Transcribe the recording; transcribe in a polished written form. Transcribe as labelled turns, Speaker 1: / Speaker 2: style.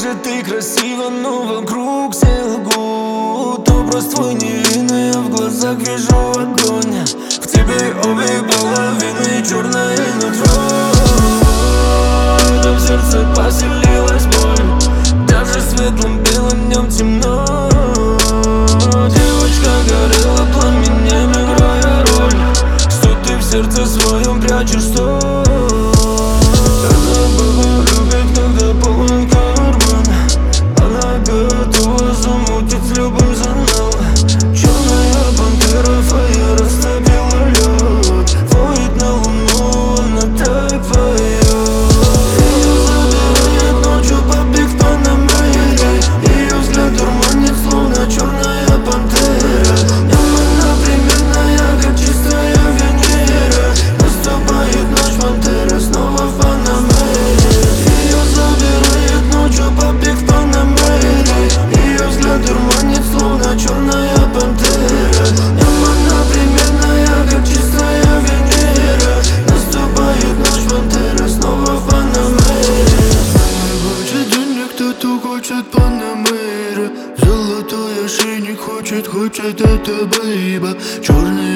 Speaker 1: же ты красива, но вокруг все лгут. Образ твой невинный, я в глазах вижу огонь. В тебе обе половины, черное нутро. Да в сердце поселилась боль, даже светлым белым днем темно. Девочка горела пламенем, играя роль. Что ты в сердце своем прячешь, что? Она баба любит, когда полон карман. Она готова замутить с любым за нал. Черная пантера, фая растопила лед. Воет на луну, она так поет. Ее забирает ночью побег в Панамере. Ее взгляд дурманит, словно черная пантера. Днем она примерная, как чистая Венера. Наступает ночь, пантера снова в Панамере. Ее забирает ночью побег в Панамере. Ее взгляд дурманит, словно черная пантера. Днем она примерная, как чистая Венера. Наступает ночь, пантера снова в Панамере. Хочет денег, кто-то хочет Панамера. Золотой ошейник хочет это бейба. Черный